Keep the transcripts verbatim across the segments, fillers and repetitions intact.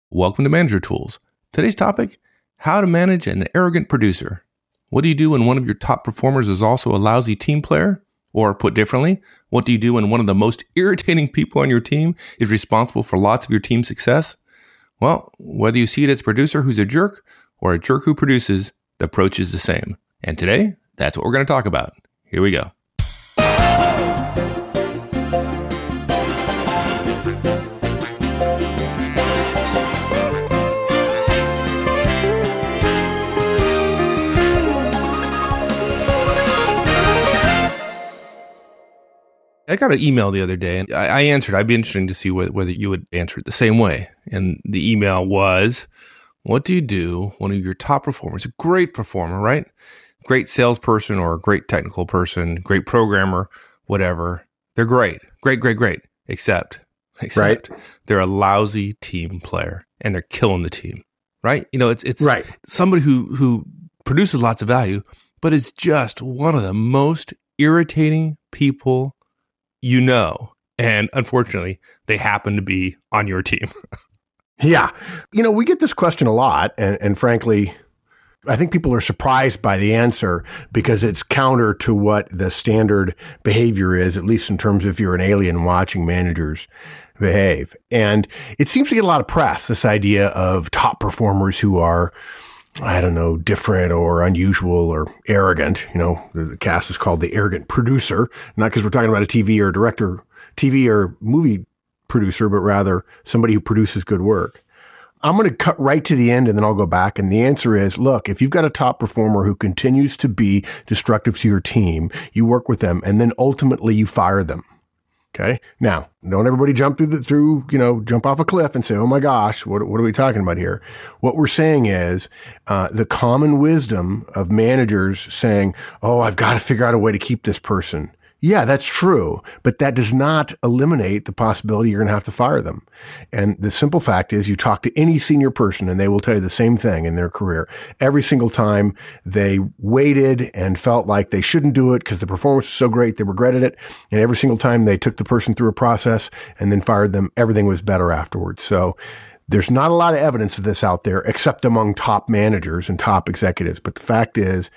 Welcome to Manager Tools. Today's topic, how to manage an arrogant producer. What do you do when one of your top performers is also a lousy team player? Or put differently, what do you do when one of the most irritating people on your team is responsible for lots of your team's success? Well, whether you see it as a producer who's a jerk or a jerk who produces, the approach is the same. And today, that's what we're going to talk about. Here we go. I got an email the other day, and I, I answered. I'd be interested to see wh- whether you would answer it the same way. And the email was, what do you do when one of your top performers, a great performer, right? Great salesperson or a great technical person, great programmer, whatever. They're great, great, great, great, except, except right. They're a lousy team player, and they're killing the team, right? You know, it's it's right. somebody who who produces lots of value, but is just one of the most irritating people you know, and unfortunately, they happen to be on your team. Yeah. You know, we get this question a lot, and, and frankly, I think people are surprised by the answer because it's counter to what the standard behavior is, at least in terms of if you're an alien watching managers behave. And it seems to get a lot of press, this idea of top performers who are, I don't know, different or unusual or arrogant. You know, the, the cast is called the arrogant producer, not because we're talking about a T V or director, T V or movie producer, but rather somebody who produces good work. I'm going to cut right to the end and then I'll go back. And the answer is, look, if you've got a top performer who continues to be destructive to your team, you work with them and then ultimately you fire them. Okay. Now, don't everybody jump through the, through, you know, jump off a cliff and say, oh my gosh, what, what are we talking about here? What we're saying is, uh, the common wisdom of managers saying, oh, I've got to figure out a way to keep this person. Yeah, that's true. But that does not eliminate the possibility you're going to have to fire them. And the simple fact is you talk to any senior person and they will tell you the same thing in their career. Every single time they waited and felt like they shouldn't do it because the performance was so great, they regretted it. And every single time they took the person through a process and then fired them, everything was better afterwards. So there's not a lot of evidence of this out there except among top managers and top executives. But the fact is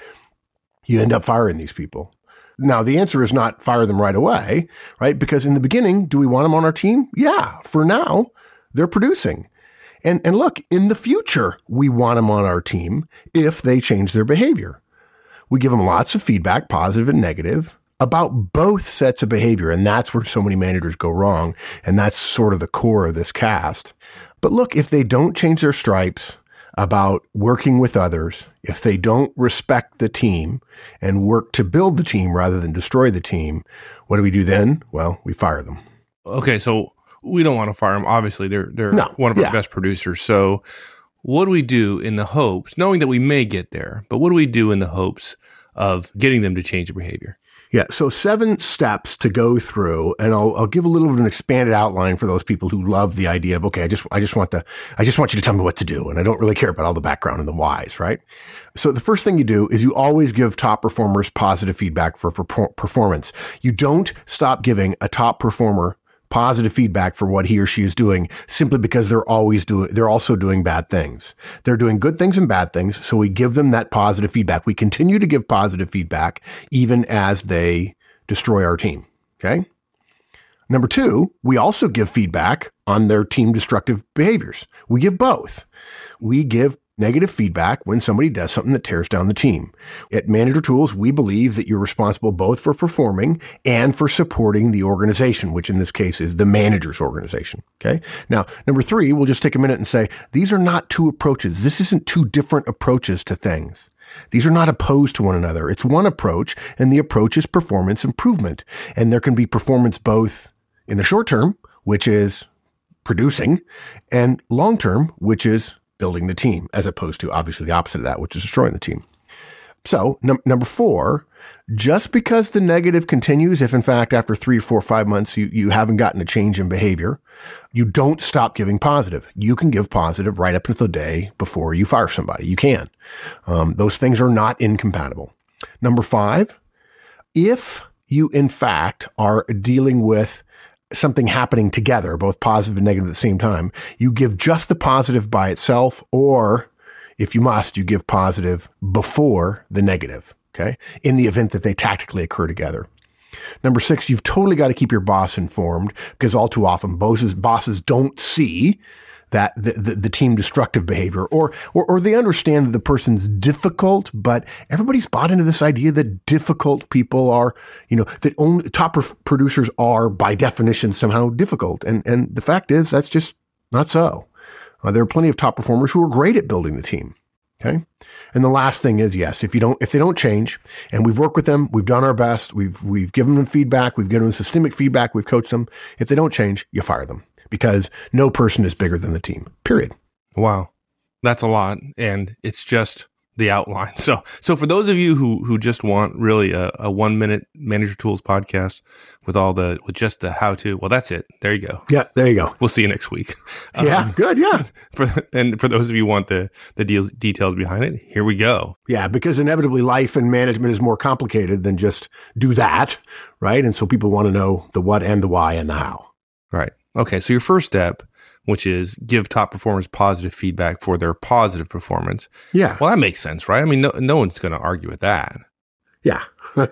you end up firing these people. Now, the answer is not fire them right away, right? Because in the beginning, do we want them on our team? Yeah, for now, they're producing. And and look, in the future, we want them on our team if they change their behavior. We give them lots of feedback, positive and negative, about both sets of behavior. And that's where so many managers go wrong. And that's sort of the core of this cast. But look, if they don't change their stripes about working with others, if they don't respect the team and work to build the team rather than destroy the team, what do we do then? Well, we fire them. Okay, so we don't want to fire them. Obviously, they're they're no, one of our yeah. best producers. So what do we do in the hopes, knowing that we may get there, but what do we do in the hopes of getting them to change their behavior? Yeah. So seven steps to go through, and I'll, I'll give a little bit of an expanded outline for those people who love the idea of, okay, I just, I just want the, I just want you to tell me what to do. And I don't really care about all the background and the whys, right? So the first thing you do is you always give top performers positive feedback for, for performance. You don't stop giving a top performer positive feedback for what he or she is doing simply because they're always doing, they're also doing bad things. They're doing good things and bad things. So we give them that positive feedback. We continue to give positive feedback even as they destroy our team. Okay. Number two, we also give feedback on their team destructive behaviors. We give both. We give negative feedback when somebody does something that tears down the team. At Manager Tools, we believe that you're responsible both for performing and for supporting the organization, which in this case is the manager's organization. Okay. Now, number three, we'll just take a minute and say, these are not two approaches. This isn't two different approaches to things. These are not opposed to one another. It's one approach, and the approach is performance improvement. And there can be performance both in the short term, which is producing, and long term, which is building the team, as opposed to obviously the opposite of that, which is destroying the team. So num- number four, just because the negative continues, if in fact after three, four, five months you, you haven't gotten a change in behavior, you don't stop giving positive. You can give positive right up until the day before you fire somebody. You can. Um, those things are not incompatible. Number five, if you in fact are dealing with something happening together, both positive and negative at the same time, you give just the positive by itself, or if you must, you give positive before the negative, okay, in the event that they tactically occur together. Number six, you've totally got to keep your boss informed, because all too often bosses, bosses don't see that the, the, the team destructive behavior, or, or or they understand that the person's difficult, but everybody's bought into this idea that difficult people are, you know, that only top producers are by definition somehow difficult. And, and the fact is that's just not so. Uh, there are plenty of top performers who are great at building the team. Okay. And the last thing is, yes, if you don't, if they don't change, and we've worked with them, we've done our best, we've, we've given them feedback, we've given them systemic feedback, we've coached them. If they don't change, you fire them, because no person is bigger than the team, period. Wow. That's a lot. And it's just the outline. So, so for those of you who, who just want really a, a one minute Manager Tools podcast with all the, with just the how to, well, that's it. There you go. Yeah. There you go. We'll see you next week. Yeah. Um, good. Yeah. For, and for those of you who want the, the deal, details behind it, here we go. Yeah. Because inevitably life and management is more complicated than just do that. Right. And so people want to know the what and the why and the how. Right. Okay. So your first step, which is give top performers positive feedback for their positive performance. Yeah. Well, that makes sense, right? I mean, no, no one's going to argue with that. Yeah.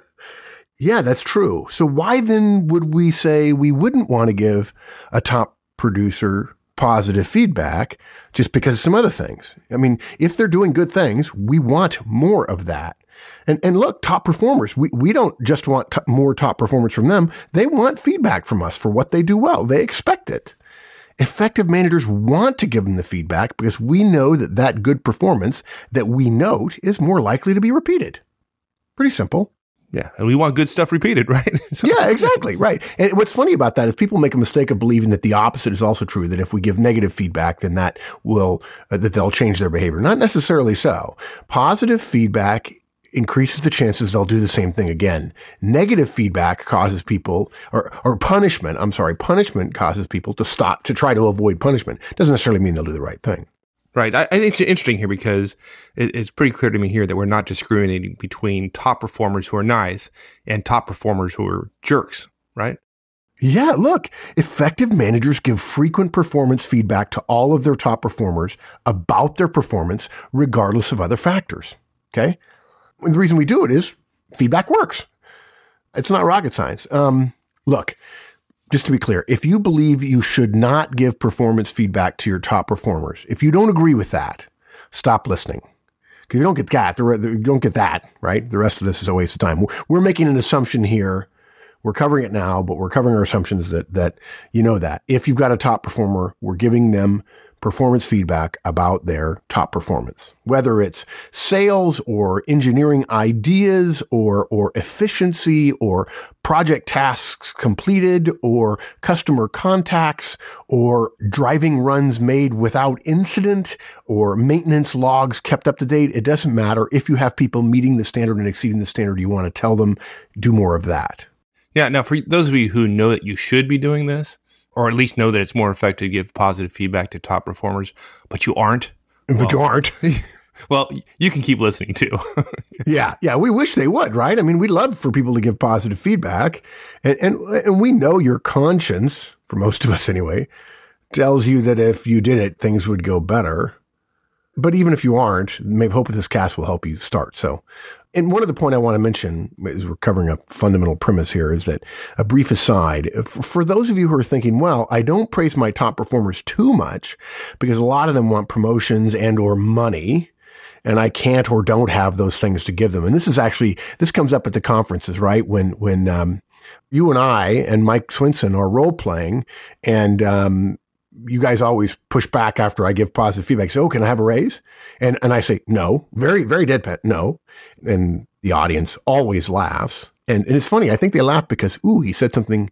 Yeah, that's true. So why then would we say we wouldn't want to give a top producer positive feedback just because of some other things? I mean, if they're doing good things, we want more of that. And and look, top performers, we, we don't just want t- more top performance from them. They want feedback from us for what they do well. They expect it. Effective managers want to give them the feedback because we know that that good performance that we note is more likely to be repeated. Pretty simple. Yeah. And we want good stuff repeated, right? So, yeah, exactly. Right. And what's funny about that is people make a mistake of believing that the opposite is also true, that if we give negative feedback, then that will, uh, that they'll change their behavior. Not necessarily so. Positive feedback increases the chances they'll do the same thing again. Negative feedback causes people, or, or punishment, I'm sorry, punishment causes people to stop, to try to avoid punishment. Doesn't necessarily mean they'll do the right thing. Right. I, I think it's interesting here because it, it's pretty clear to me here that we're not discriminating between top performers who are nice and top performers who are jerks, right? Yeah, look, effective managers give frequent performance feedback to all of their top performers about their performance, regardless of other factors. Okay? And the reason we do it is feedback works. It's not rocket science. Um, look, just to be clear, if you believe you should not give performance feedback to your top performers, if you don't agree with that, stop listening. Because you don't get that, the, the, you don't get that, right? The rest of this is a waste of time. We're making an assumption here. We're covering it now, but we're covering our assumptions that that you know that. If you've got a top performer, we're giving them performance feedback about their top performance, whether it's sales or engineering ideas or, or efficiency or project tasks completed or customer contacts or driving runs made without incident or maintenance logs kept up to date. It doesn't matter. If you have people meeting the standard and exceeding the standard, you want to tell them, do more of that. Yeah. Now, for those of you who know that you should be doing this, or at least know that it's more effective to give positive feedback to top performers, but you aren't. But well, you aren't. Well, you can keep listening too. yeah. Yeah. We wish they would, right? I mean, we'd love for people to give positive feedback. And, and, and we know your conscience, for most of us anyway, tells you that if you did it, things would go better. But even if you aren't, maybe hope this cast will help you start. So, and one of the point I want to mention, as we're covering a fundamental premise here, is that a brief aside, for those of you who are thinking, well, I don't praise my top performers too much because a lot of them want promotions and or money, and I can't or don't have those things to give them. And this is actually, this comes up at the conferences, right? When, when, um, you and I and Mike Swinson are role playing, and, um, you guys always push back after I give positive feedback. Say, oh, can I have a raise? And and I say, no, very, very deadpan, no. And the audience always laughs. And, and it's funny. I think they laugh because, ooh, he said something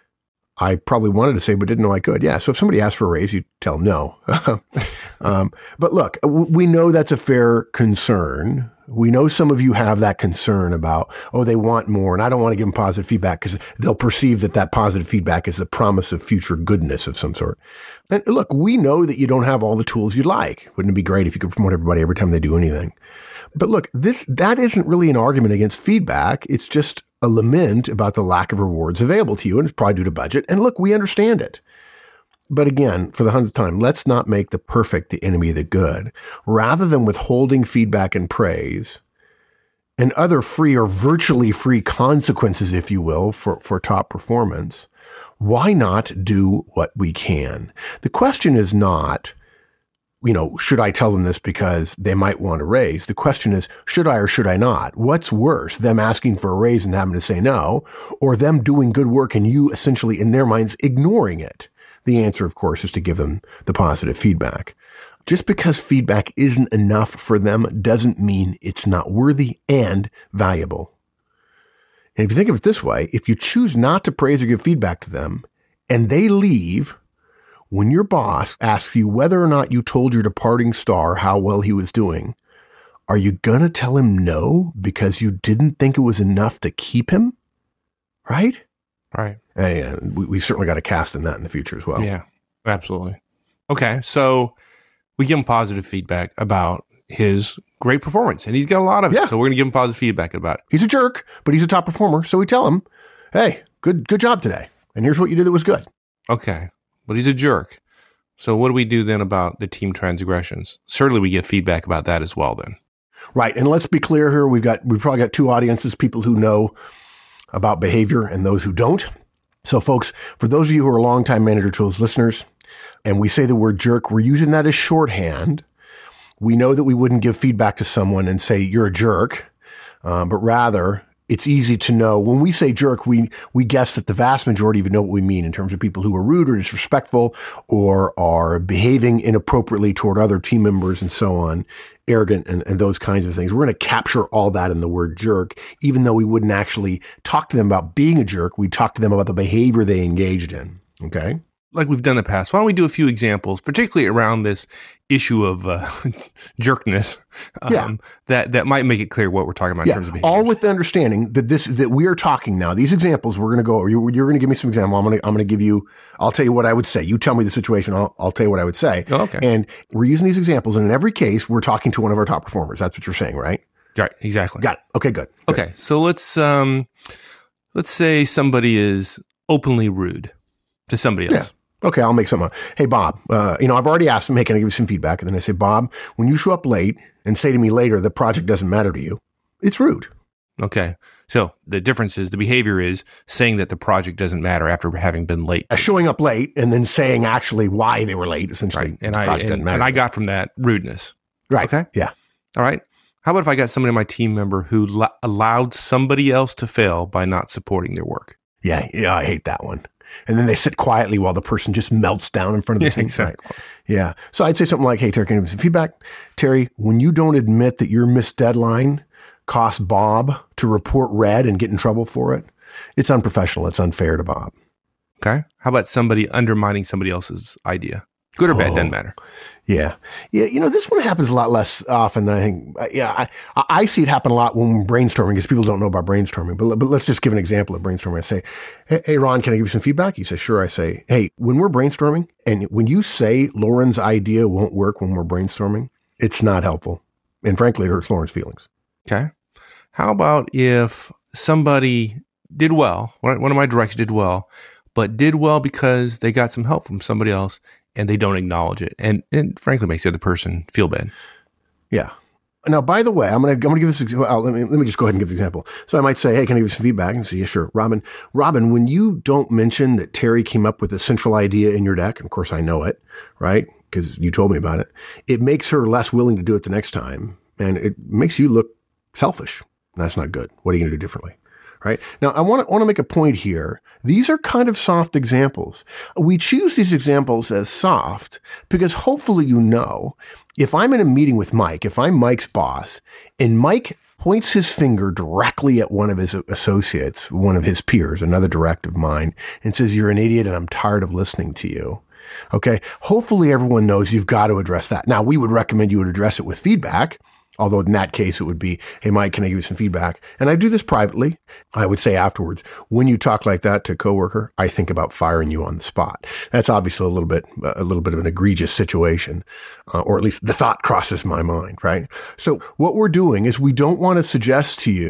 I probably wanted to say, but didn't know I could. Yeah. So if somebody asks for a raise, you tell them no. um, but look, we know that's a fair concern. We know some of you have that concern about, oh, they want more, and I don't want to give them positive feedback because they'll perceive that that positive feedback is the promise of future goodness of some sort. And look, we know that you don't have all the tools you'd like. Wouldn't it be great if you could promote everybody every time they do anything? But look, this that isn't really an argument against feedback. It's just a lament about the lack of rewards available to you, and it's probably due to budget. And look, we understand it. But again, for the hundredth time, let's not make the perfect the enemy of the good. Rather than withholding feedback and praise and other free or virtually free consequences, if you will, for, for top performance, why not do what we can? The question is not, you know, should I tell them this because they might want a raise? The question is, should I or should I not? What's worse, them asking for a raise and having to say no, or them doing good work and you essentially, in their minds, ignoring it? The answer, of course, is to give them the positive feedback. Just because feedback isn't enough for them doesn't mean it's not worthy and valuable. And if you think of it this way, if you choose not to praise or give feedback to them and they leave, when your boss asks you whether or not you told your departing star how well he was doing, are you going to tell him no because you didn't think it was enough to keep him? Right? Right. And we, we certainly got to cast in that in the future as well. Yeah, absolutely. Okay, so we give him positive feedback about his great performance, and he's got a lot of it. Yeah. So we're going to give him positive feedback about it. He's a jerk, but he's a top performer. So we tell him, hey, good good job today. And here's what you did that was good. Okay, but he's a jerk. So what do we do then about the team transgressions? Certainly we get feedback about that as well then. Right. And let's be clear here. We've got, we've probably got two audiences, people who know about behavior and those who don't. So folks, for those of you who are longtime Manager Tools listeners, and we say the word jerk, we're using that as shorthand. We know that we wouldn't give feedback to someone and say, you're a jerk, uh, but rather it's easy to know when we say jerk, we, we guess that the vast majority of you know what we mean in terms of people who are rude or disrespectful or are behaving inappropriately toward other team members and so on, arrogant and, and those kinds of things. We're going to capture all that in the word jerk, even though we wouldn't actually talk to them about being a jerk. We talk to them about the behavior they engaged in. Okay. Like we've done in the past, why don't we do a few examples, particularly around this issue of uh, jerkness, um, yeah. that, that might make it clear what we're talking about yeah. in terms of behavior. All with the understanding that this that we are talking now. These examples we're going to go over. You're, you're going to give me some example. I'm going to I'm going to give you. I'll tell you what I would say. You tell me the situation. I'll I'll tell you what I would say. Oh, okay. And we're using these examples, and in every case, we're talking to one of our top performers. That's what you're saying, right? Right. Exactly. Got it. Okay. Good. good. Okay. So let's um, let's say somebody is openly rude to somebody else. Yeah. Okay, I'll make something up. Hey, Bob, uh, you know, I've already asked him, hey, can I give you some feedback? And then I say, Bob, when you show up late and say to me later, the project doesn't matter to you, it's rude. Okay. So the difference is the behavior is saying that the project doesn't matter after having been late. Uh, showing up late and then saying actually why they were late, essentially. Right. And I and, and I got from that rudeness. Right. Okay. Yeah. All right. How about if I got somebody on my team member who la- allowed somebody else to fail by not supporting their work? Yeah. Yeah. I hate that one. And then they sit quietly while the person just melts down in front of the yeah, team. Exactly. Right. Yeah. So I'd say something like, hey, Terry, can you give me some feedback? Terry, when you don't admit that your missed deadline cost Bob to report red and get in trouble for it, it's unprofessional. It's unfair to Bob. Okay. How about somebody undermining somebody else's idea? Good or bad, oh, doesn't matter. Yeah. Yeah. You know, this one happens a lot less often than I think. Yeah. I, I see it happen a lot when we're brainstorming because people don't know about brainstorming. But, but let's just give an example of brainstorming. I say, hey, hey, Ron, can I give you some feedback? He says, sure. I say, hey, when we're brainstorming and when you say Lauren's idea won't work when we're brainstorming, it's not helpful. And frankly, it hurts Lauren's feelings. Okay. How about if somebody did well, one of my directors did well, but did well because they got some help from somebody else and they don't acknowledge it. And it frankly makes the other person feel bad. Yeah. Now, by the way, I'm going to, I'm going to give this example. Oh, let me, let me just go ahead and give the example. So I might say, hey, can I give you some feedback? And say, yeah, sure. Robin, Robin, when you don't mention that Terry came up with a central idea in your deck, and of course I know it, right? Because you told me about it. It makes her less willing to do it the next time. And it makes you look selfish. That's not good. What are you going to do differently? Right? Now, I want to want to make a point here. These are kind of soft examples. We choose these examples as soft because hopefully you know, if I'm in a meeting with Mike, if I'm Mike's boss, and Mike points his finger directly at one of his associates, one of his peers, another direct of mine, and says, you're an idiot and I'm tired of listening to you. Okay? Hopefully everyone knows you've got to address that. Now, we would recommend you would address it with feedback. Although in that case, it would be, hey, Mike, can I give you some feedback? And I do this privately. I would say afterwards, when you talk like that to a coworker, I think about firing you on the spot. That's obviously a little bit, a little bit of an egregious situation, uh, or at least the thought crosses my mind, right? So what we're doing is we don't want to suggest to you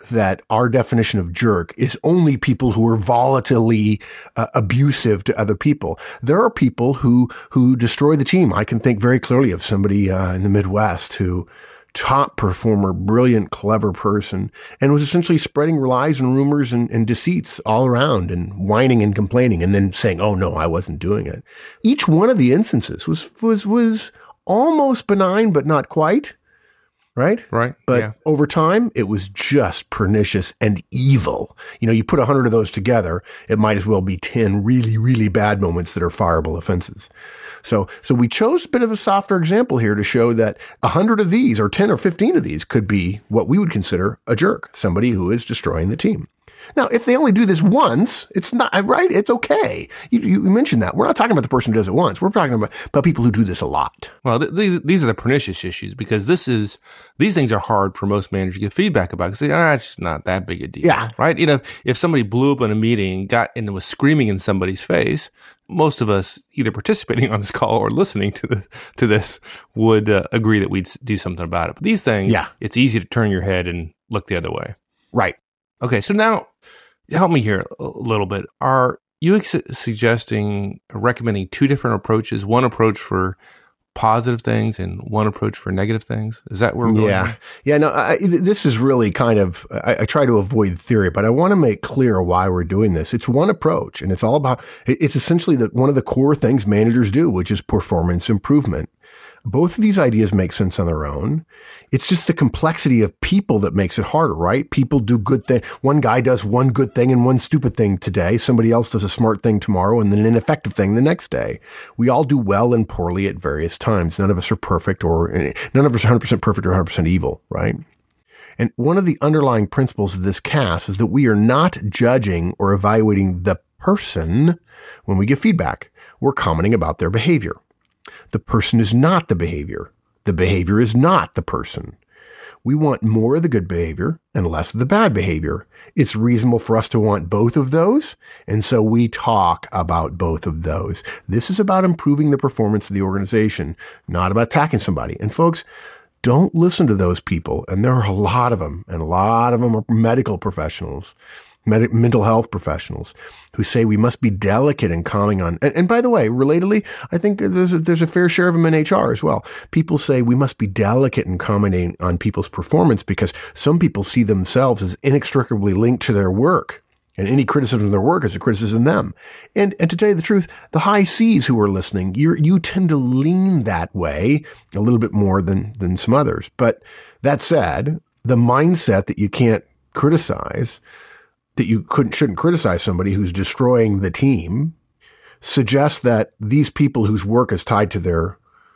that our definition of jerk is only people who are volatilely uh, abusive to other people. There are people who who destroy the team. I can think very clearly of somebody uh, in the Midwest who, top performer, brilliant, clever person, and was essentially spreading lies and rumors and, and deceits all around and whining and complaining and then saying, oh, no, I wasn't doing it. Each one of the instances was was was almost benign, but not quite. Right? Right. But yeah. over time, it was just pernicious and evil. You know, you put a hundred of those together, it might as well be ten really, really bad moments that are fireable offenses. So, so we chose a bit of a softer example here to show that a hundred of these or ten or fifteen of these could be what we would consider a jerk, somebody who is destroying the team. Now, if they only do this once, it's not right. It's okay. You, you mentioned that. We're not talking about the person who does it once. We're talking about, about people who do this a lot. Well, th- these these are the pernicious issues because this is these things are hard for most managers to give feedback about because ah, it's not that big a deal. Yeah. Right. You know, if somebody blew up in a meeting and got and was screaming in somebody's face, most of us either participating on this call or listening to the to this would uh, agree that we'd do something about it. But these things, yeah. it's easy to turn your head and look the other way. Right. Okay, so now help me here a little bit. Are you ex- suggesting, recommending two different approaches, one approach for positive things and one approach for negative things? Is that where we're going? Yeah. Yeah, no, I, this is really kind of, I, I try to avoid theory, but I want to make clear why we're doing this. It's one approach, and it's all about, it's essentially the, one of the core things managers do, which is performance improvement. Both of these ideas make sense on their own. It's just the complexity of people that makes it harder, right? People do good things. One guy does one good thing and one stupid thing today. Somebody else does a smart thing tomorrow and then an ineffective thing the next day. We all do well and poorly at various times. None of us are perfect or none of us are one hundred percent perfect or one hundred percent evil, right? And one of the underlying principles of this cast is that we are not judging or evaluating the person when we give feedback. We're commenting about their behavior. The person is not the behavior. The behavior is not the person. We want more of the good behavior and less of the bad behavior. It's reasonable for us to want both of those, and so we talk about both of those. This is about improving the performance of the organization, not about attacking somebody. And folks, don't listen to those people, and there are a lot of them, and a lot of them are medical professionals, med- mental health professionals, who say we must be delicate in commenting on. And, and by the way, relatedly, I think there's a, there's a fair share of them in H R as well. People say we must be delicate in commenting on people's performance because some people see themselves as inextricably linked to their work. And any criticism of their work is a criticism of them. And and to tell you the truth, the high C's who are listening, you you tend to lean that way a little bit more than than some others. But that said, the mindset that you can't criticize, that you couldn't shouldn't criticize somebody who's destroying the team, suggests that these people whose work is tied to their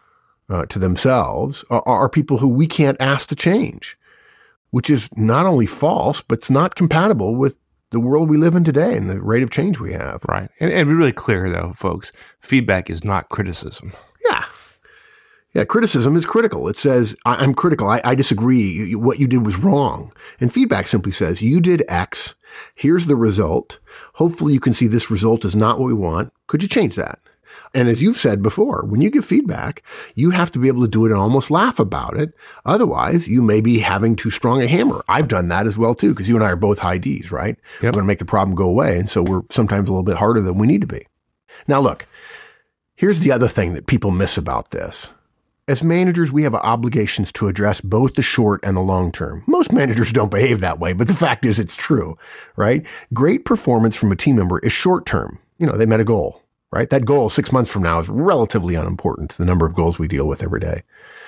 uh, to themselves are, are people who we can't ask to change, which is not only false, but it's not compatible with the world we live in today and the rate of change we have. Right. And, and be really clear, though, folks, feedback is not criticism. Yeah. Yeah, criticism is critical. It says, I, I'm critical. I, I disagree. What you did was wrong. And feedback simply says, you did X. Here's the result. Hopefully you can see this result is not what we want. Could you change that? And as you've said before, when you give feedback, you have to be able to do it and almost laugh about it. Otherwise, you may be having too strong a hammer. I've done that as well, too, because you and I are both high Ds, right? Yep. We're going to make the problem go away. And so we're sometimes a little bit harder than we need to be. Now, look, here's the other thing that people miss about this. As managers, we have obligations to address both the short and the long term. Most managers don't behave that way, but the fact is it's true, right? Great performance from a team member is short term. You know, they met a goal. Right? That goal six months from now is relatively unimportant to the number of goals we deal with every day.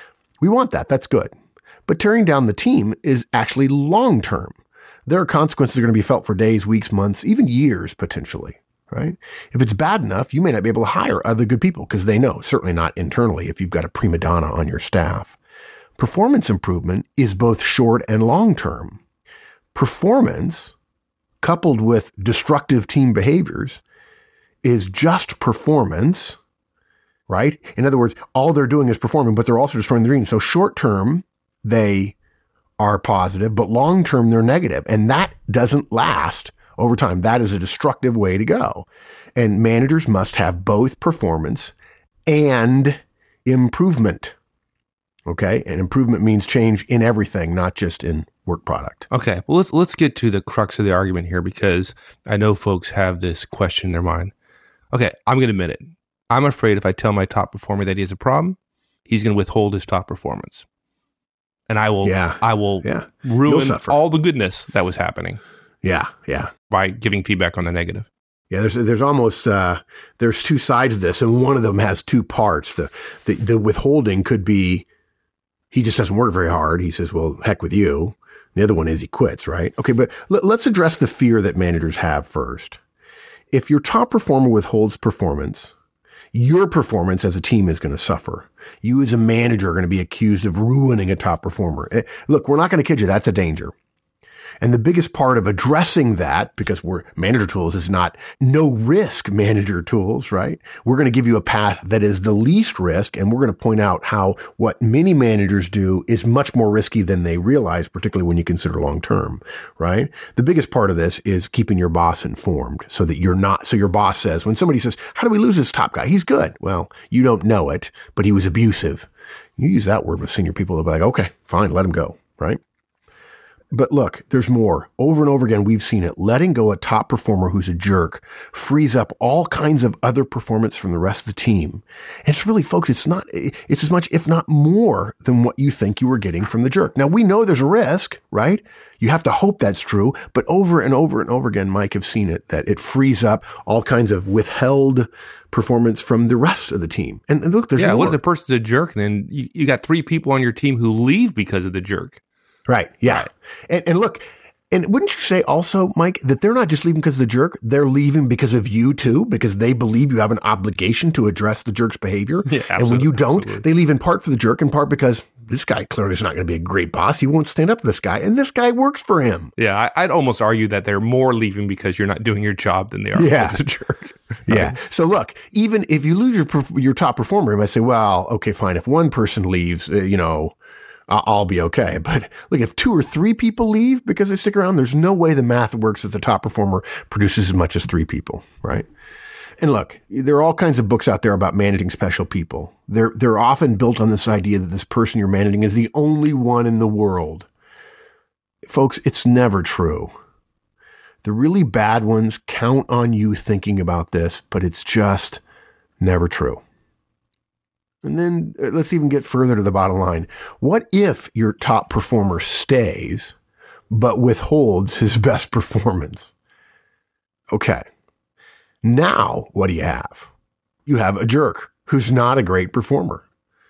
We want that. That's good. But tearing down the team is actually long-term. There are consequences that are going to be felt for days, weeks, months, even years potentially. Right? If it's bad enough, you may not be able to hire other good people because they know, certainly not internally if you've got a prima donna on your staff. Performance improvement is both short and long-term. Performance, coupled with destructive team behaviors, is just performance, right? In other words, all they're doing is performing, but they're also destroying the dream. So short term, they are positive, but long term, they're negative. And that doesn't last over time. That is a destructive way to go. And managers must have both performance and improvement. Okay? And improvement means change in everything, not just in work product. Okay, well, let's let's get to the crux of the argument here, because I know folks have this question in their mind. Okay, I'm going to admit it. I'm afraid if I tell my top performer that he has a problem, he's going to withhold his top performance. And I will yeah. I will yeah. ruin all the goodness that was happening. Yeah, yeah. By giving feedback on the negative. Yeah, there's there's almost uh, there's two sides of this, and one of them has two parts. The, the the withholding could be he just doesn't work very hard. He says, "Well, heck with you." The other one is he quits, right? Okay, but l- let's address the fear that managers have first. If your top performer withholds performance, your performance as a team is going to suffer. You as a manager are going to be accused of ruining a top performer. Look, we're not going to kid you. That's a danger. And the biggest part of addressing that, because we're manager tools is not no risk manager tools, right? We're going to give you a path that is the least risk. And we're going to point out how what many managers do is much more risky than they realize, particularly when you consider long term, right? The biggest part of this is keeping your boss informed so that you're not, so your boss says, when somebody says, how do we lose this top guy? He's good. Well, you don't know it, but he was abusive. You use that word with senior people. They'll be like, okay, fine, let him go, right? But look, there's more. Over and over again, we've seen it. Letting go a top performer who's a jerk frees up all kinds of other performance from the rest of the team. And it's really, folks, it's not, it's as much, if not more, than what you think you were getting from the jerk. Now, we know there's a risk, right? You have to hope that's true. But over and over and over again, Mike, have seen it, that it frees up all kinds of withheld performance from the rest of the team. And, and look, there's yeah, more. What if the person's a jerk, and then you, you got three people on your team who leave because of the jerk? Right. Yeah. Right. And, and look, and wouldn't you say also, Mike, that they're not just leaving because of the jerk, they're leaving because of you too, because they believe you have an obligation to address the jerk's behavior. Yeah, and when you don't, absolutely. They leave in part for the jerk, in part because this guy clearly is not going to be a great boss. He won't stand up to this guy. And this guy works for him. Yeah. I, I'd almost argue that they're more leaving because you're not doing your job than they are yeah. because of the jerk. Yeah. So look, even if you lose your, your top performer, you might say, well, okay, fine. If one person leaves, uh, you know, I'll be okay. But look, if two or three people leave because they stick around, there's no way the math works that the top performer produces as much as three people, right? And look, there are all kinds of books out there about managing special people. They're, they're often built on this idea that this person you're managing is the only one in the world. Folks, it's never true. The really bad ones count on you thinking about this, but it's just never true. And then uh, let's even get further to the bottom line. What if your top performer stays, but withholds his best performance? Okay. Now, what do you have? You have a jerk who's not a great performer.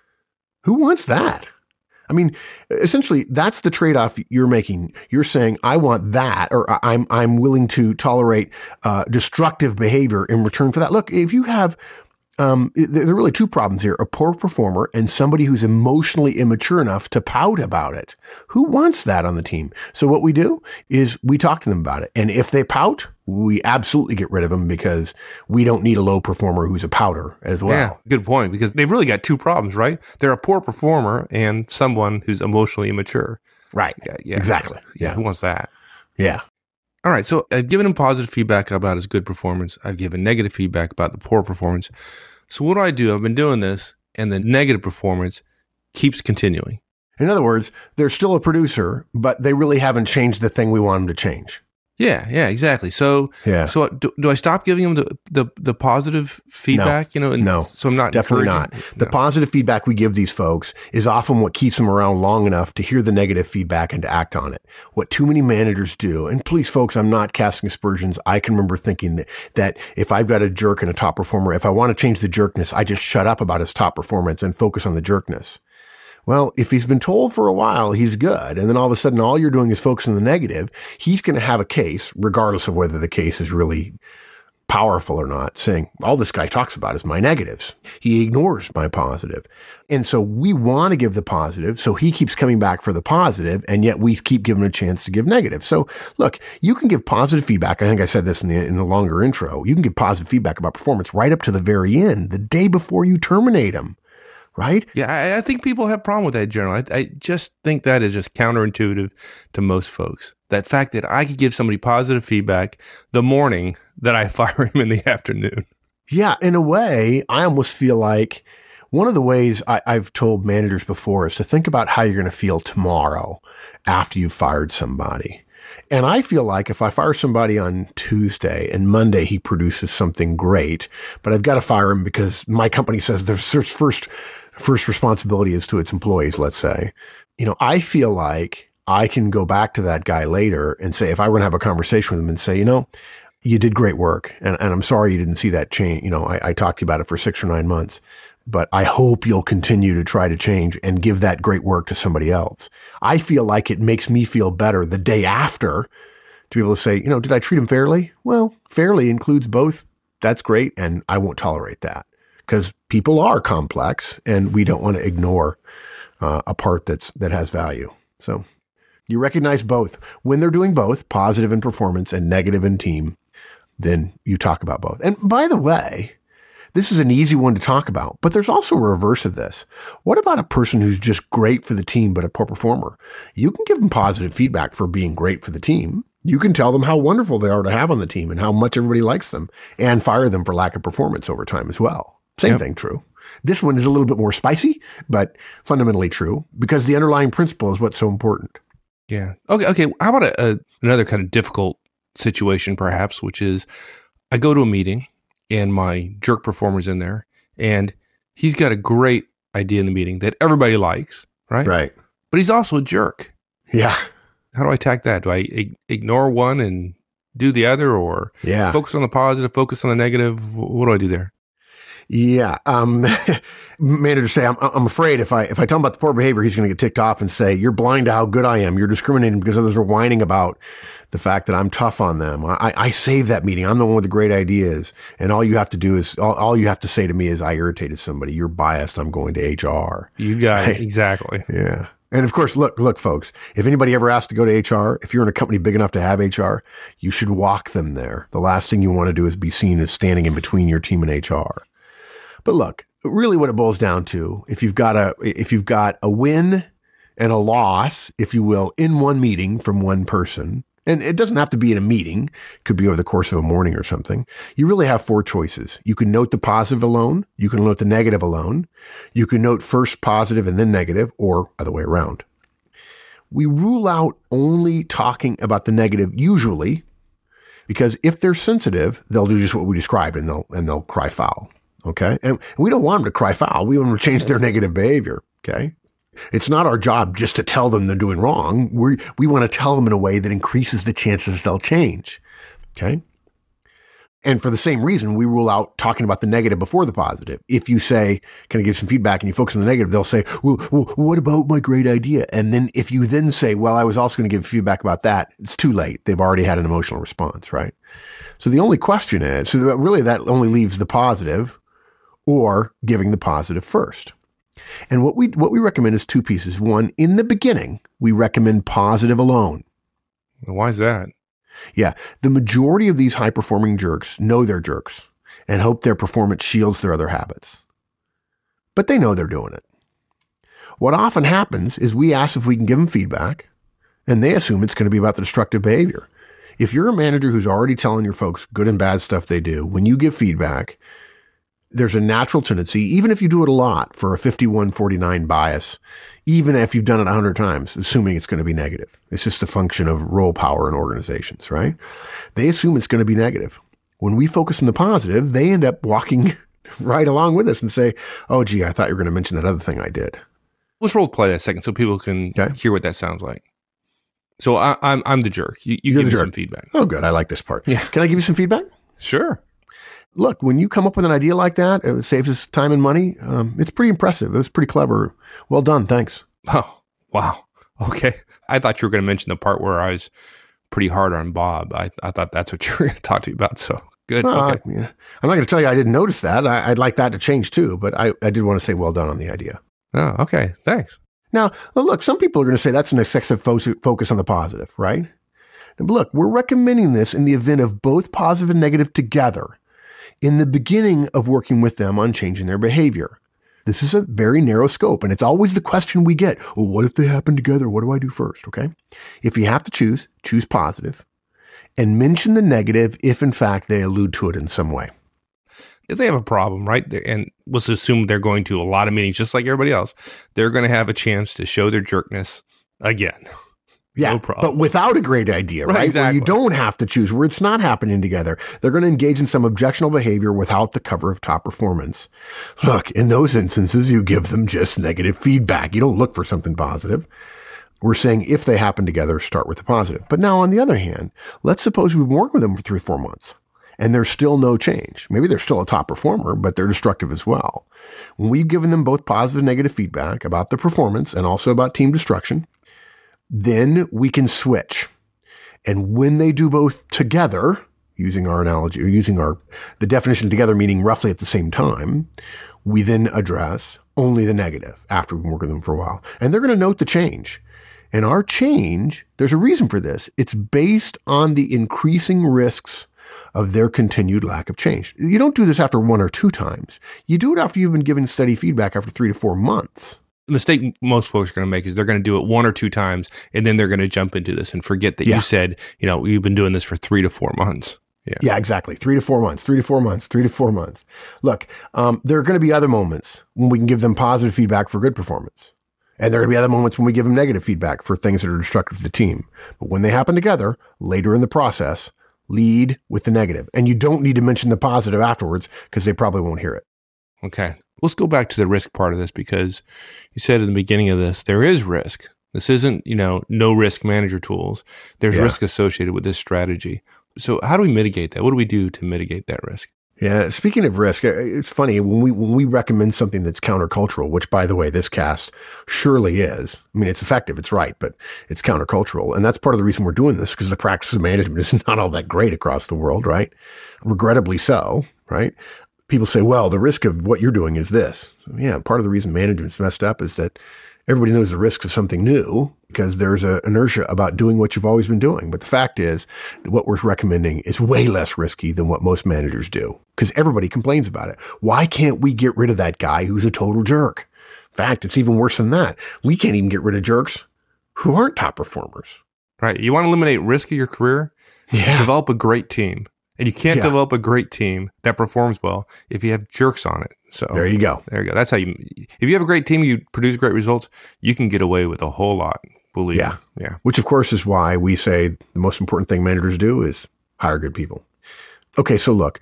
Who wants that? I mean, essentially, that's the trade-off you're making. You're saying, I want that, or I'm I'm willing to tolerate uh, destructive behavior in return for that. Look, if you have Um, there are really two problems here, a poor performer and somebody who's emotionally immature enough to pout about it. Who wants that on the team? So what we do is we talk to them about it. And if they pout, we absolutely get rid of them because we don't need a low performer who's a pouter as well. Yeah, good point, because they've really got two problems, right? They're a poor performer and someone who's emotionally immature. Right. Yeah, yeah. Exactly. Yeah. Who wants that? Yeah. All right. So I've given him positive feedback about his good performance. I've given negative feedback about the poor performance. So what do I do? I've been doing this, and the negative performance keeps continuing. In other words, they're still a producer, but they really haven't changed the thing we want them to change. Yeah, yeah, exactly. So, yeah. so do, do I stop giving them the, the, the positive feedback? No, you know, and no, so I'm not definitely not. The no. positive feedback we give these folks is often what keeps them around long enough to hear the negative feedback and to act on it. What too many managers do, and please, folks, I'm not casting aspersions. I can remember thinking that, that if I've got a jerk and a top performer, if I want to change the jerkness, I just shut up about his top performance and focus on the jerkness. Well, if he's been told for a while he's good, and then all of a sudden all you're doing is focusing on the negative, he's going to have a case, regardless of whether the case is really powerful or not, saying, all this guy talks about is my negatives. He ignores my positive. And so we want to give the positive, so he keeps coming back for the positive, and yet we keep giving him a chance to give negative. So look, you can give positive feedback. I think I said this in the in the longer intro. You can give positive feedback about performance right up to the very end, the day before you terminate him. Right? Yeah, I, I think people have a problem with that generally. I, I just think that is just counterintuitive to most folks. That fact that I could give somebody positive feedback the morning that I fire him in the afternoon. Yeah, in a way, I almost feel like One of the ways I, I've told managers before is to think about how you're going to feel tomorrow after you've fired somebody. And I feel like if I fire somebody on Tuesday and Monday he produces something great, but I've got to fire him because my company says the first first responsibility is to its employees, let's say. You know, I feel like I can go back to that guy later and say, if I were to have a conversation with him and say, you know, you did great work, and, and I'm sorry you didn't see that change. You know, I, I talked to you about it for six or nine months. But I hope you'll continue to try to change and give that great work to somebody else. I feel like it makes me feel better the day after to be able to say, you know, did I treat him fairly? Well, fairly includes both. That's great. And I won't tolerate that because people are complex and we don't want to ignore uh, a part that's, that has value. So you recognize both. When they're doing both, positive in performance and negative in team, then you talk about both. And by the way, this is an easy one to talk about, but there's also a reverse of this. What about a person who's just great for the team, but a poor performer? You can give them positive feedback for being great for the team. You can tell them how wonderful they are to have on the team and how much everybody likes them and fire them for lack of performance over time as well. Same yep. thing true. This one is a little bit more spicy, but fundamentally true because the underlying principle is what's so important. Yeah. Okay. Okay. How about a, a, another kind of difficult situation perhaps, which is I go to a meeting and my jerk performer's in there, and he's got a great idea in the meeting that everybody likes, right? Right. But he's also a jerk. Yeah. How do I attack that? Do I ig- ignore one and do the other, or yeah. focus on the positive, focus on the negative? What do I do there? Yeah. Um, managers say, I'm, I'm afraid if I, if I tell him about the poor behavior, he's going to get ticked off and say, you're blind to how good I am. You're discriminating because others are whining about the fact that I'm tough on them. I, I saved that meeting. I'm the one with the great ideas. And all you have to do is, all, all you have to say to me is I irritated somebody. You're biased. I'm going to H R. You got right? it. Exactly. Yeah. And of course, look, look, folks, if anybody ever asks to go to H R, if you're in a company big enough to have H R, you should walk them there. The last thing you want to do is be seen as standing in between your team and H R. But look, really what it boils down to, if you've got a, if you've got a win and a loss, if you will, in one meeting from one person, and it doesn't have to be in a meeting, it could be over the course of a morning or something, you really have four choices. You can note the positive alone. You can note the negative alone. You can note first positive and then negative, or other way around. We rule out only talking about the negative usually, because if they're sensitive, they'll do just what we described and they'll, and they'll cry foul. Okay. And we don't want them to cry foul. We want them to change their negative behavior. Okay. It's not our job just to tell them they're doing wrong. We we want to tell them in a way that increases the chances they'll change. Okay. And for the same reason, we rule out talking about the negative before the positive. If you say, can I give some feedback, and you focus on the negative, they'll say, well, well, what about my great idea? And then if you then say, well, I was also going to give feedback about that, it's too late. They've already had an emotional response, right? So the only question is, so that really that only leaves the positive or giving the positive first. And what we what we recommend is two pieces. One, in the beginning, we recommend positive alone. Why is that? Yeah. The majority of these high-performing jerks know they're jerks and hope their performance shields their other habits. But they know they're doing it. What often happens is we ask if we can give them feedback, and they assume it's going to be about the destructive behavior. If you're a manager who's already telling your folks good and bad stuff they do, when you give feedback, there's a natural tendency, even if you do it a lot, for a fifty-one forty-nine bias, even if you've done it a hundred times, assuming it's going to be negative. It's just a function of role power in organizations, right? They assume it's going to be negative. When we focus on the positive, they end up walking right along with us and say, oh, gee, I thought you were going to mention that other thing I did. Let's role play that a second so people can okay. hear what that sounds like. So I, I'm I'm the jerk. You, you give me jerk. some feedback. Oh, good. I like this part. Yeah. Can I give you some feedback? Sure. Look, when you come up with an idea like that, it saves us time and money. Um, it's pretty impressive. It was pretty clever. Well done. Thanks. Oh, wow. Okay. I thought you were going to mention the part where I was pretty hard on Bob. I, I thought that's what you were going to talk to me about. So good. Uh, okay. Yeah. I'm not going to tell you I didn't notice that. I, I'd like that to change too, but I, I did want to say well done on the idea. Oh, okay. Thanks. Now, look, some people are going to say that's an excessive fo- focus on the positive, right? But look, we're recommending this in the event of both positive and negative together, in the beginning of working with them on changing their behavior. This is a very narrow scope, and it's always the question we get. Well, what if they happen together? What do I do first? Okay. If you have to choose, choose positive and mention the negative if in fact they allude to it in some way. if they have a problem, right? And let's assume they're going to a lot of meetings, just like everybody else, they're going to have a chance to show their jerkness again. Yeah, no problem. But without a great idea, right? Right, exactly. Where you don't have to choose, where it's not happening together. They're going to engage in some objectionable behavior without the cover of top performance. Look, in those instances, you give them just negative feedback. You don't look for something positive. We're saying if they happen together, start with the positive. But now, on the other hand, let's suppose we've been working with them for three, four months, and there's still no change. Maybe they're still a top performer, but they're destructive as well. When we've given them both positive and negative feedback about the performance and also about team destruction, then we can switch. And when they do both together, using our analogy, or using our, the definition together meaning roughly at the same time, we then address only the negative after we've been working with them for a while. And they're going to note the change. And our change, there's a reason for this. It's based on the increasing risks of their continued lack of change. You don't do this after one or two times. You do it after you've been given steady feedback after three to four months. The mistake most folks are going to make is they're going to do it one or two times, and then they're going to jump into this and forget that yeah. you said, you know, you've been doing this for three to four months. Yeah, yeah, exactly. Three to four months, three to four months, three to four months. Look, um, there are going to be other moments when we can give them positive feedback for good performance. And there are going to be other moments when we give them negative feedback for things that are destructive to the team. But when they happen together, later in the process, lead with the negative. And you don't need to mention the positive afterwards because they probably won't hear it. Okay. Let's go back to the risk part of this, because you said in the beginning of this, there is risk. This isn't, you know, no risk manager tools. There's yeah. risk associated with this strategy. So how do we mitigate that? What do we do to mitigate that risk? Yeah. Speaking of risk, it's funny when we, when we recommend something that's countercultural, which by the way, this cast surely is. I mean, it's effective. It's right, but it's countercultural. And that's part of the reason we're doing this, because the practice of management is not all that great across the world, right? Regrettably so, right? People say, well, the risk of what you're doing is this. So, yeah. Part of the reason management's messed up is that everybody knows the risks of something new because there's an inertia about doing what you've always been doing. But the fact is that what we're recommending is way less risky than what most managers do, because everybody complains about it. Why can't we get rid of that guy who's a total jerk? In fact, it's even worse than that. We can't even get rid of jerks who aren't top performers. Right. You want to eliminate risk of your career? Yeah. Develop a great team. And you can't yeah. develop a great team that performs well if you have jerks on it. So there you go. There you go. That's how you, if you have a great team, you produce great results, you can get away with a whole lot. Believe yeah. me. Yeah. Which of course is why we say the most important thing managers do is hire good people. Okay. So look,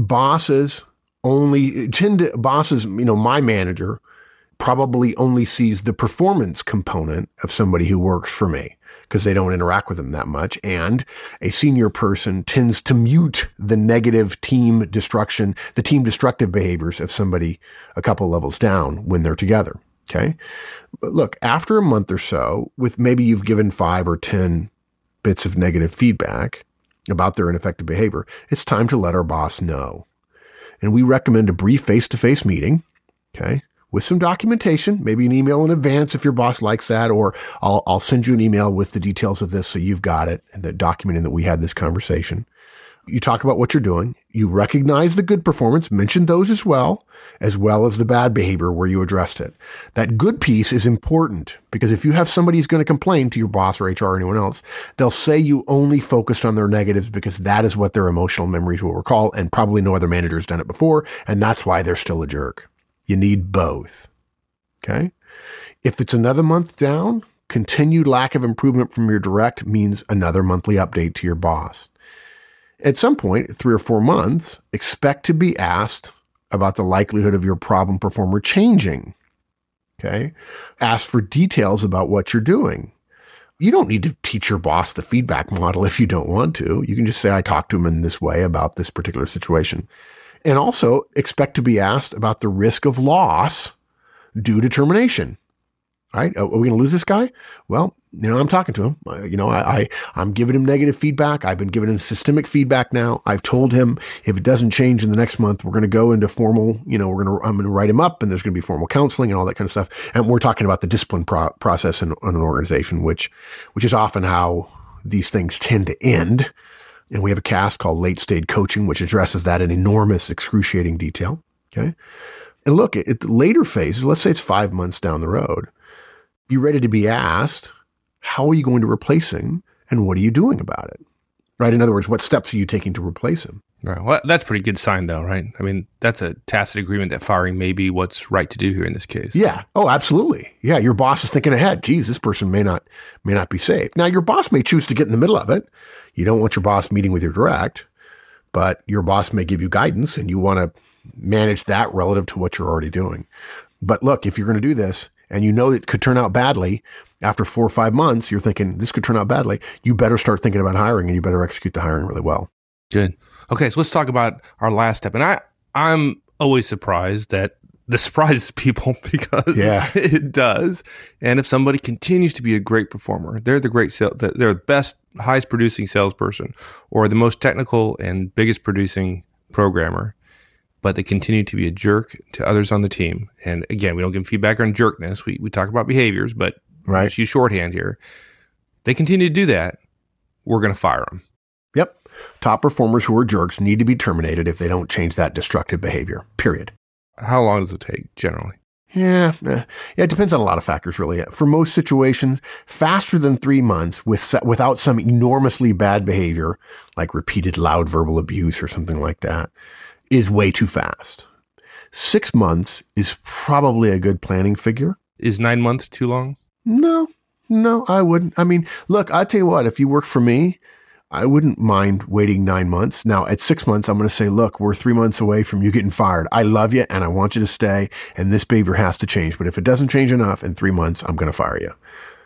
bosses only tend to, bosses, you know, my manager probably only sees the performance component of somebody who works for me, because they don't interact with them that much. And a senior person tends to mute the negative team destruction, the team destructive behaviors of somebody a couple levels down when they're together. Okay. But look, after a month or so, with maybe you've given five or ten bits of negative feedback about their ineffective behavior, it's time to let our boss know. And we recommend a brief face-to-face meeting. Okay. With some documentation, maybe an email in advance if your boss likes that, or I'll, I'll send you an email with the details of this so you've got it and that documenting that we had this conversation. You talk about what you're doing. You recognize the good performance, mention those as well, as well as the bad behavior where you addressed it. That good piece is important, because if you have somebody who's going to complain to your boss or H R or anyone else, they'll say you only focused on their negatives because that is what their emotional memories will recall, and probably no other manager has done it before, and that's why they're still a jerk. You need both. Okay. If it's another month down, continued lack of improvement from your direct means another monthly update to your boss. At some point, three or four months, expect to be asked about the likelihood of your problem performer changing. Okay. Ask for details about what you're doing. You don't need to teach your boss the feedback model if you don't want to. You can just say, I talked to him in this way about this particular situation. And also expect to be asked about the risk of loss due to termination. All right? Are we going to lose this guy? Well, you know, I'm talking to him. Uh, you know, I, I, I'm giving him negative feedback. I've been giving him systemic feedback now. I've told him if it doesn't change in the next month, we're going to go into formal, you know, we're going to, I'm going to write him up, and there's going to be formal counseling and all that kind of stuff. And we're talking about the discipline pro- process in, in an organization, which, which is often how these things tend to end. And we have a cast called Late Stage Coaching, which addresses that in enormous, excruciating detail. Okay. And look, at the later phases, let's say it's five months down the road, be ready to be asked, how are you going to replace him? And what are you doing about it? Right? In other words, what steps are you taking to replace him? Right. Well, that's a pretty good sign, though, right? I mean, that's a tacit agreement that firing may be what's right to do here in this case. Yeah. Oh, absolutely. Yeah. Your boss is thinking ahead. Geez, this person may not may not be safe. Now, your boss may choose to get in the middle of it. You don't want your boss meeting with your direct, but your boss may give you guidance, and you want to manage that relative to what you're already doing. But look, if you're going to do this and you know it could turn out badly after four or five months, you're thinking this could turn out badly. You better start thinking about hiring, and you better execute the hiring really well. Good. Okay, so let's talk about our last step. And I, I'm always surprised that this surprises people because yeah. it does. And if somebody continues to be a great performer, they're the great sale, they're the best, highest producing salesperson, or the most technical and biggest producing programmer, but they continue to be a jerk to others on the team. And again, we don't give feedback on jerkness. We we talk about behaviors, but right. just use shorthand here. They continue to do that, we're going to fire them. Yep. Top performers who are jerks need to be terminated if they don't change that destructive behavior, period. How long does it take generally? Yeah, eh, yeah, it depends on a lot of factors, really. For most situations, faster than three months with without some enormously bad behavior, like repeated loud verbal abuse or something like that, is way too fast. Six months is probably a good planning figure. Is nine months too long? No, no, I wouldn't. I mean, look, I'll tell you what, if you work for me, I wouldn't mind waiting nine months. Now, at six months, I'm going to say, look, we're three months away from you getting fired. I love you, and I want you to stay, and this behavior has to change. But if it doesn't change enough in three months, I'm going to fire you.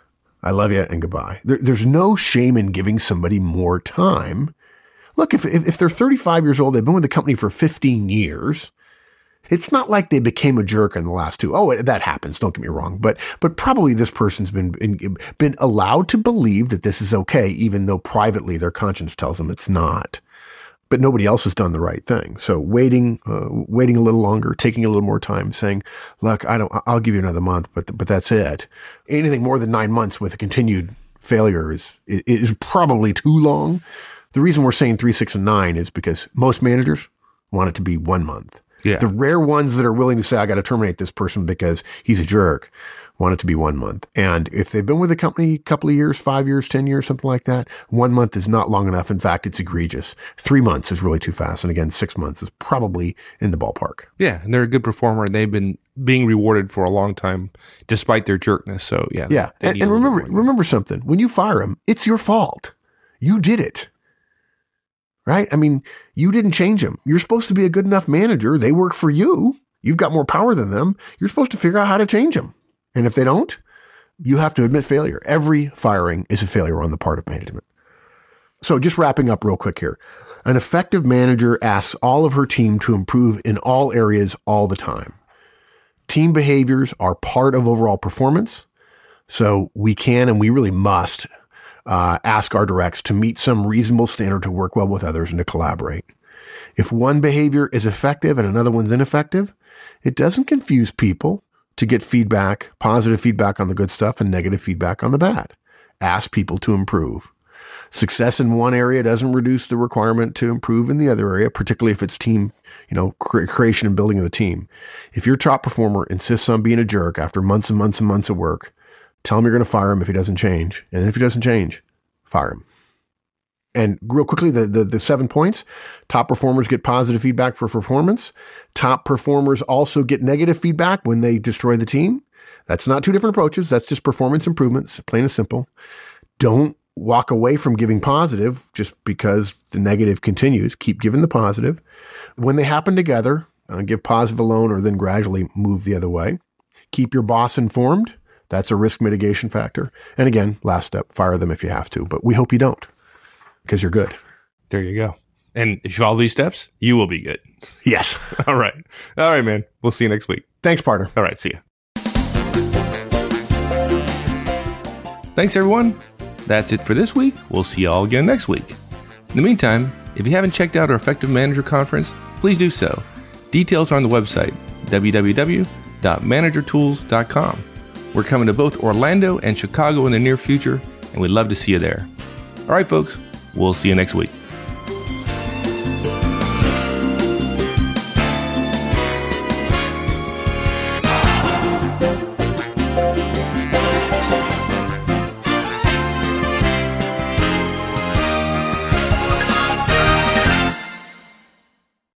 I love you, and goodbye. There, there's no shame in giving somebody more time. Look, if, if if they're thirty-five years old, they've been with the company for fifteen years, it's not like they became a jerk in the last two. Oh, that happens. Don't get me wrong. But but probably this person's been, been been allowed to believe that this is okay, even though privately their conscience tells them it's not. But nobody else has done the right thing. So waiting, uh, waiting a little longer, taking a little more time, saying, "Look, I don't. I'll give you another month, but but that's it." Anything more than nine months with a continued failure is is probably too long. The reason we're saying three, six, and nine is because most managers want it to be one month. Yeah. The rare ones that are willing to say, I got to terminate this person because he's a jerk, want it to be one month. And if they've been with the company a couple of years, five years, ten years, something like that, one month is not long enough. In fact, it's egregious. Three months is really too fast. And again, six months is probably in the ballpark. Yeah. And they're a good performer, and they've been being rewarded for a long time despite their jerkness. So yeah. Yeah. And, and remember, remember something. When you fire them, it's your fault. You did it. Right? I mean, you didn't change them. You're supposed to be a good enough manager. They work for you. You've got more power than them. You're supposed to figure out how to change them. And if they don't, you have to admit failure. Every firing is a failure on the part of management. So just wrapping up real quick here. An effective manager asks all of her team to improve in all areas all the time. Team behaviors are part of overall performance. So we can and we really must Uh, ask our directs to meet some reasonable standard to work well with others and to collaborate. If one behavior is effective and another one's ineffective, it doesn't confuse people to get feedback, positive feedback on the good stuff and negative feedback on the bad. Ask people to improve. Success in one area doesn't reduce the requirement to improve in the other area, particularly if it's team, you know, cre- creation and building of the team. If your top performer insists on being a jerk after months and months and months of work, tell him you're going to fire him if he doesn't change. And if he doesn't change, fire him. And real quickly, the, the, the seven points. Top performers get positive feedback for performance. Top performers also get negative feedback when they destroy the team. That's not two different approaches. That's just performance improvements, plain and simple. Don't walk away from giving positive just because the negative continues. Keep giving the positive. When they happen together, uh, give positive alone or then gradually move the other way. Keep your boss informed. That's a risk mitigation factor. And again, last step, fire them if you have to. But we hope you don't, because you're good. There you go. And if you follow these steps, you will be good. Yes. All right. All right, man. We'll see you next week. Thanks, partner. All right. See ya. Thanks, everyone. That's it for this week. We'll see you all again next week. In the meantime, if you haven't checked out our Effective Manager Conference, please do so. Details are on the website, w w w dot manager tools dot com. We're coming to both Orlando and Chicago in the near future, and we'd love to see you there. All right, folks, we'll see you next week.